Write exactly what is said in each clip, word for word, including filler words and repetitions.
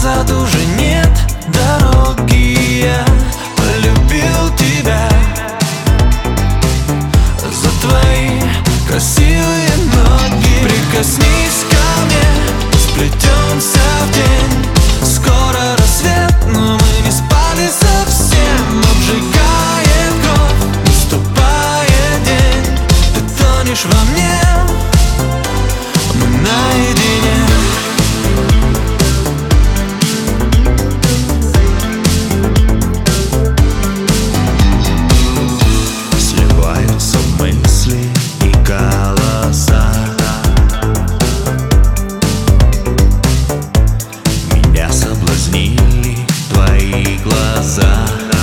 назад уже нет дороги. Я полюбил тебя за твои красивые ноги. Прикоснись ко мне, сплетемся в день. Скоро рассвет, но мы не спали совсем. Обжигает кровь, наступает день. Ты тонешь во мне, мы наедине. Сливаются мысли и голоса. Меня соблазнили твои глаза.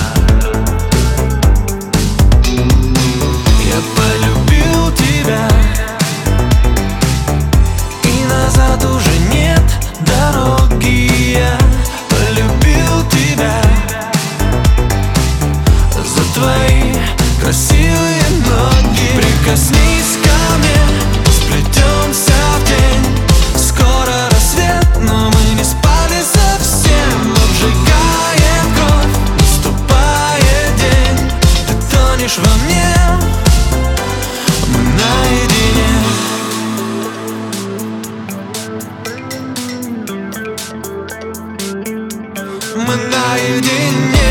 Я полюбил тебя, и назад уже нет дороги. Я полюбил тебя за твои красивые ноги. Прикоснись ко мне, сплетемся в день. Скоро рассвет, но мы не спали совсем. Обжигает кровь, наступает день. Ты тонешь во мне, мы наедине. Мы наедине.